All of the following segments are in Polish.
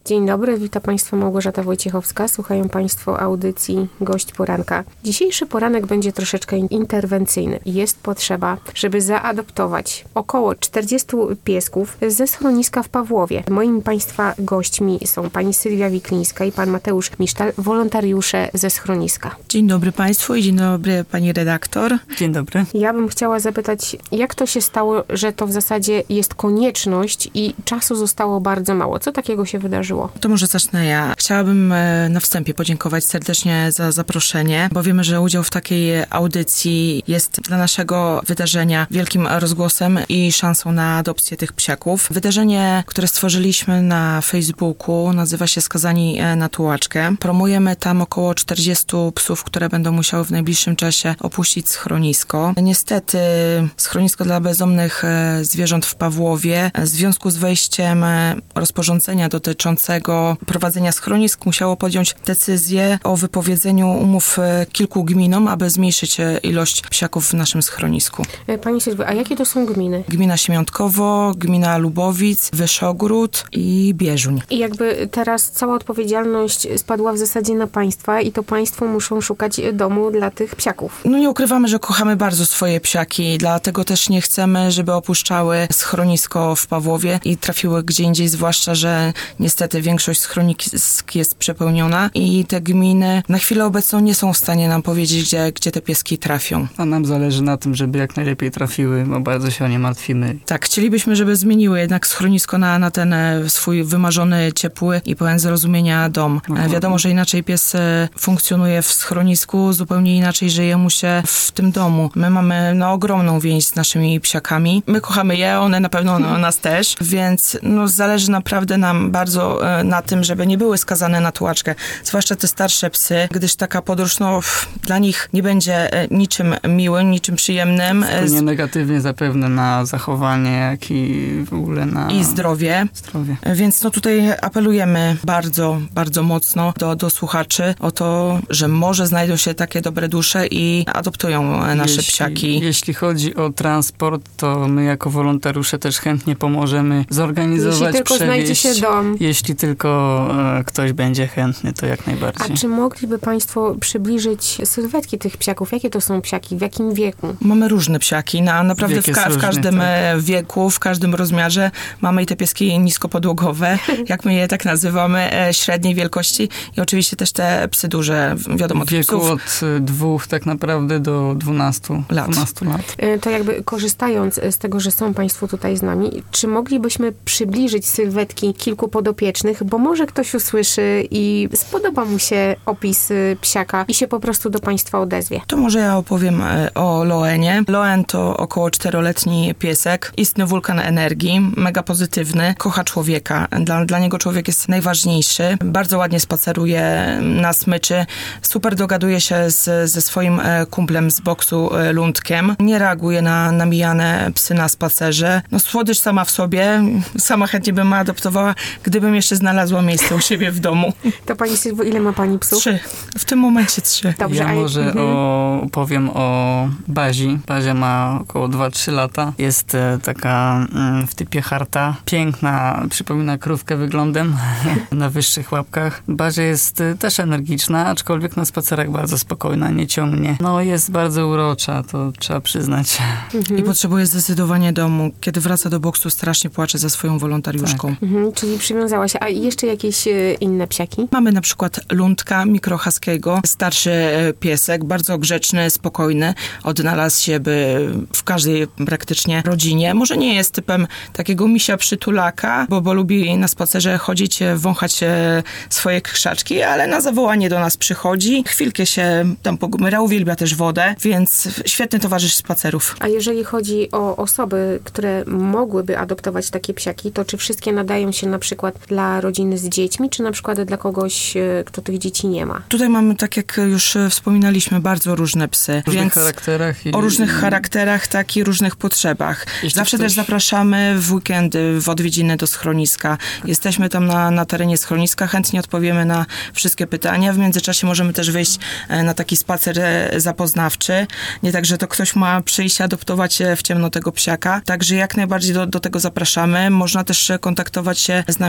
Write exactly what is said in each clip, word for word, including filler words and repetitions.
Dzień dobry, witam Państwa Małgorzata Wojciechowska. Słuchają Państwo audycji Gość Poranka. Dzisiejszy poranek będzie troszeczkę interwencyjny. Jest potrzeba, żeby zaadoptować około czterdziestu piesków ze schroniska w Pawłowie. Moimi Państwa gośćmi są pani Sylwia Wiklińska i pan Mateusz Misztal, wolontariusze ze schroniska. Dzień dobry Państwu i dzień dobry pani redaktor. Dzień dobry. Ja bym chciała zapytać, jak to się stało, że to w zasadzie jest konieczność i czasu zostało bardzo mało? Co takiego się wydarzyło? To może zacznę ja. Chciałabym na wstępie podziękować serdecznie za zaproszenie, bo wiemy, że udział w takiej audycji jest dla naszego wydarzenia wielkim rozgłosem i szansą na adopcję tych psiaków. Wydarzenie, które stworzyliśmy na Facebooku, nazywa się Skazani na tułaczkę. Promujemy tam około czterdziestu psów, które będą musiały w najbliższym czasie opuścić schronisko. Niestety schronisko dla bezdomnych zwierząt w Pawłowie w związku z wejściem rozporządzenia dotyczącego prowadzenia schronisk musiało podjąć decyzję o wypowiedzeniu umów kilku gminom, aby zmniejszyć ilość psiaków w naszym schronisku. Pani Sylwia, a jakie to są gminy? Gmina Siemiątkowo, gmina Lubowic, Wyszogród i Bieżuń. I jakby teraz cała odpowiedzialność spadła w zasadzie na państwa i to państwo muszą szukać domu dla tych psiaków. No nie ukrywamy, że kochamy bardzo swoje psiaki, dlatego też nie chcemy, żeby opuszczały schronisko w Pawłowie i trafiły gdzie indziej, zwłaszcza, że niestety większość schronisk jest przepełniona i te gminy na chwilę obecną nie są w stanie nam powiedzieć, gdzie, gdzie te pieski trafią. A nam zależy na tym, żeby jak najlepiej trafiły, bo bardzo się o nie martwimy. Tak, chcielibyśmy, żeby zmieniły jednak schronisko na, na ten swój wymarzony, ciepły i pełen zrozumienia dom. No, wiadomo, że inaczej pies funkcjonuje w schronisku, zupełnie inaczej żyje mu się w tym domu. My mamy no, ogromną więź z naszymi psiakami. My kochamy je, one na pewno no, nas też, więc no, zależy naprawdę nam bardzo na tym, żeby nie były skazane na tułaczkę, zwłaszcza te starsze psy, gdyż taka podróż no, dla nich nie będzie niczym miłym, niczym przyjemnym. Wpłynie negatywnie zapewne na zachowanie, jak i w ogóle na... I zdrowie. zdrowie. Więc no tutaj apelujemy bardzo, bardzo mocno do, do słuchaczy o to, że może znajdą się takie dobre dusze i adoptują nasze jeśli, psiaki. Jeśli chodzi o transport, to my jako wolontariusze też chętnie pomożemy zorganizować, jeśli tylko przewieźć. znajdzie się dom. Jeśli tylko e, ktoś będzie chętny, to jak najbardziej. A czy mogliby Państwo przybliżyć sylwetki tych psiaków? Jakie to są psiaki? W jakim wieku? Mamy różne psiaki. Na, naprawdę w, ka- w każdym różny, tak. wieku, w każdym rozmiarze mamy i te pieski niskopodłogowe, jak my je tak nazywamy, średniej wielkości i oczywiście też te psy duże, wiadomo, w wieku psów. od dwóch tak naprawdę do dwunastu lat. dwunastu lat. To jakby korzystając z tego, że są Państwo tutaj z nami, czy moglibyśmy przybliżyć sylwetki kilku podopiecznych, bo może ktoś usłyszy i spodoba mu się opis psiaka i się po prostu do Państwa odezwie. To może ja opowiem o Loenie. Loen to około czteroletni piesek, istny wulkan energii, mega pozytywny, kocha człowieka. Dla, dla niego człowiek jest najważniejszy. Bardzo ładnie spaceruje na smyczy, super dogaduje się z, ze swoim kumplem z boksu Lundkiem. Nie reaguje na namijane psy na spacerze. No słodycz sama w sobie, sama chętnie bym adoptowała, gdybym jeszcze znalazła miejsce u siebie w domu. To pani Sylwo, ile ma pani psów? Trzy. W tym momencie trzy. Dobrze, ja może mhm. o, powiem o Bazi. Bazia ma około dwa trzy lata. Jest e, taka mm, w typie harta. Piękna, przypomina krówkę wyglądem na wyższych łapkach. Bazia jest e, też energiczna, aczkolwiek na spacerach bardzo spokojna, nie ciągnie. No jest bardzo urocza, to trzeba przyznać. Mhm. I potrzebuje zdecydowanie domu. Kiedy wraca do boksu, strasznie płacze za swoją wolontariuszką. Tak. Mhm, czyli przywiązała się. A jeszcze jakieś e, inne psiaki? Mamy na przykład Lundka, mikrohaskiego, starszy piesek, bardzo grzeczny, spokojny. Odnalazł się by w każdej praktycznie rodzinie. Może nie jest typem takiego misia przytulaka, bo, bo lubi na spacerze chodzić, wąchać swoje krzaczki, ale na zawołanie do nas przychodzi. Chwilkę się tam pogmyra, uwielbia też wodę, więc świetny towarzysz spacerów. A jeżeli chodzi o osoby, które mogłyby adoptować takie psiaki, to czy wszystkie nadają się na przykład dla rodziny z dziećmi, czy na przykład dla kogoś, kto tych dzieci nie ma? Tutaj mamy, tak jak już wspominaliśmy, bardzo różne psy. O różnych więc charakterach. I... O różnych charakterach, tak i różnych potrzebach. Jeśli Zawsze ktoś... też zapraszamy w weekendy, w odwiedziny do schroniska. Jesteśmy tam na, na terenie schroniska, chętnie odpowiemy na wszystkie pytania. W międzyczasie możemy też wyjść na taki spacer zapoznawczy. Nie tak, że to ktoś ma przyjść, adoptować w ciemno tego psiaka. Także jak najbardziej do, do tego zapraszamy. Można też kontaktować się z nami za,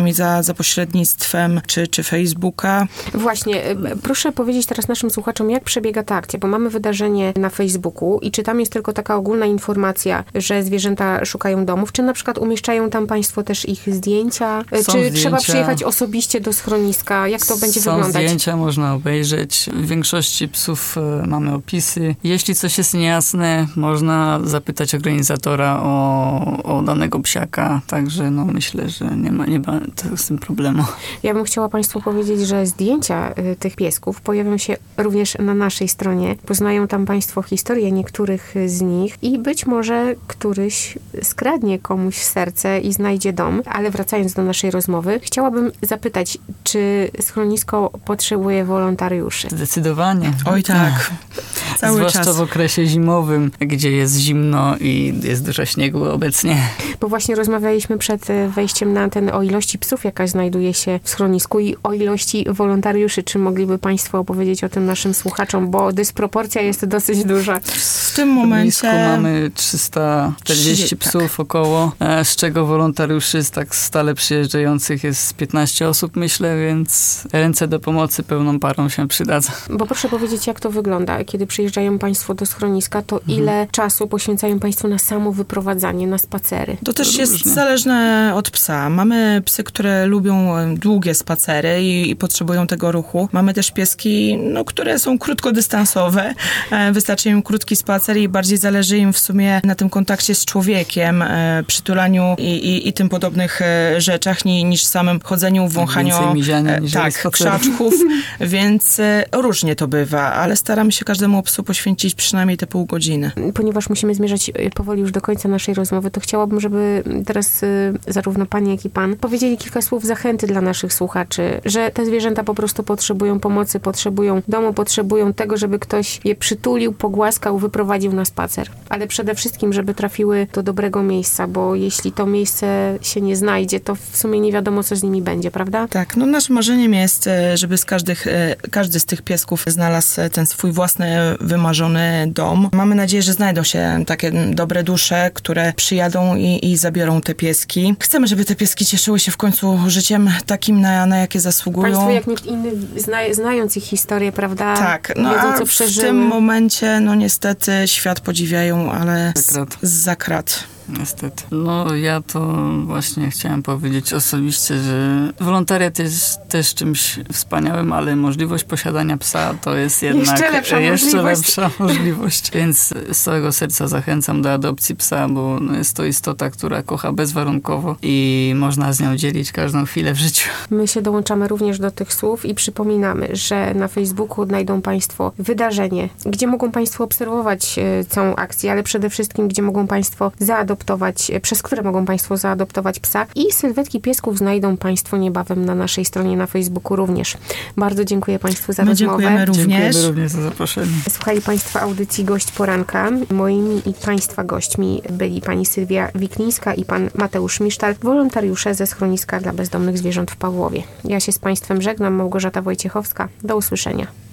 za pośrednictwem czy, czy Facebooka. Właśnie, proszę powiedzieć teraz naszym słuchaczom, jak przebiega ta akcja, bo mamy wydarzenie na Facebooku i czy tam jest tylko taka ogólna informacja, że zwierzęta szukają domów, czy na przykład umieszczają tam państwo też ich zdjęcia, Są czy zdjęcia. trzeba przyjechać osobiście do schroniska, jak to będzie Są wyglądać? zdjęcia, można obejrzeć. W większości psów e, mamy opisy. Jeśli coś jest niejasne, można zapytać organizatora o, o danego psiaka, także no myślę, że nie ma, nie ma z tym problemu. Ja bym chciała państwu powiedzieć, że zdjęcia y, tych piesków pojawią się również na naszej stronie. Poznają tam państwo historię niektórych z nich i być może któryś skradnie komuś serce i znajdzie dom. Ale wracając do naszej rozmowy, chciałabym zapytać, czy schronisko potrzebuje wolontariuszy? Zdecydowanie. Oj tak, cały Zwłaszcza czas. w okresie zimowym, gdzie jest zimno i jest dużo śniegu obecnie. Bo właśnie rozmawialiśmy przed y, wejściem na antenę o ilości psów, jaka znajduje się w schronisku i o ilości wolontariuszy. Czy mogliby państwo opowiedzieć o tym naszym słuchaczom, bo dysproporcja jest dosyć duża. W tym momencie mamy trzysta czterdzieści tak. psów około, e, z czego wolontariuszy z tak stale przyjeżdżających jest piętnaście osób, myślę, więc ręce do pomocy pełną parą się przydadzą. Bo proszę powiedzieć, jak to wygląda, kiedy przyjeżdżają państwo do schroniska, to ile czasu poświęcają państwo na samo wyprowadzanie, na spacery? to też To jest różnie. zależne od psa. Mamy psy, które lubią e, długie spacery i, i potrzebują tego ruchu. Mamy też pieski, no, które są krótkodystansowe. E, wystarczy im krótki spacer i bardziej zależy im w sumie na tym kontakcie z człowiekiem, e, przytulaniu i, i, i tym podobnych e, rzeczach, ni, niż samym chodzeniu, wąchaniu Więcej miziania e, niż tak, spacerów. krzaczków, więc e, różnie to bywa, ale staramy się każdemu psu poświęcić przynajmniej te pół godziny. Ponieważ musimy zmierzać y, powoli już do końca naszej rozmowy, to chciałabym, żeby teraz y, zarówno pani, jak i pan powiedzieli kilka słów zachęty dla naszych słuchaczy, że te zwierzęta po prostu potrzebują pomocy, potrzebują domu, potrzebują tego, żeby ktoś je przytulił, pogłaskał, wyprowadził na spacer. Ale przede wszystkim, żeby trafiły do dobrego miejsca, bo jeśli to miejsce się nie znajdzie, to w sumie nie wiadomo, co z nimi będzie, prawda? Tak, no naszym marzeniem jest, e, żeby z każdych, e, każdy z tych piesków znalazł e, ten swój własny, wymarzony dom. Mamy nadzieję, że znajdą się takie dobre dusze, które przyjadą i, i zabiorą te pieski. Chcemy, żeby te pieski cieszyły się w końcu życiem takim, na, na jakie zasługują. Państwo jak nikt inny, zna, znając ich historię, prawda? Tak, no wiedzą, a co w przeżyły. tym momencie, no niestety świat podziwiają, ale z, Zakrat. z zakrat. Niestety. No ja to właśnie chciałem powiedzieć osobiście, że wolontariat jest też czymś wspaniałym, ale możliwość posiadania psa to jest jednak Jeszcze lepsza jeszcze możliwość. lepsza możliwość. Więc z całego serca zachęcam do adopcji psa, bo no, jest to istota, która kocha bezwarunkowo i można z nią dzielić każdą chwilę w życiu. My się dołączamy również do tych słów i przypominamy, że na Facebooku odnajdą państwo wydarzenie, gdzie mogą państwo obserwować e, całą akcję, ale przede wszystkim, gdzie mogą państwo zaadoptować, przez które mogą państwo zaadoptować psa i sylwetki piesków znajdą państwo niebawem na naszej stronie na Facebooku również. Bardzo dziękuję państwu za My rozmowę. dziękujemy również. Dziękujemy również za zaproszenie. Słuchali państwo audycji Gość Poranka. Moimi i państwa gośćmi byli pani Sylwia Wiklińska i pan Mateusz Misztal, wolontariusze ze schroniska dla bezdomnych zwierząt w Pawłowie. Ja się z państwem żegnam, Małgorzata Wojciechowska. Do usłyszenia.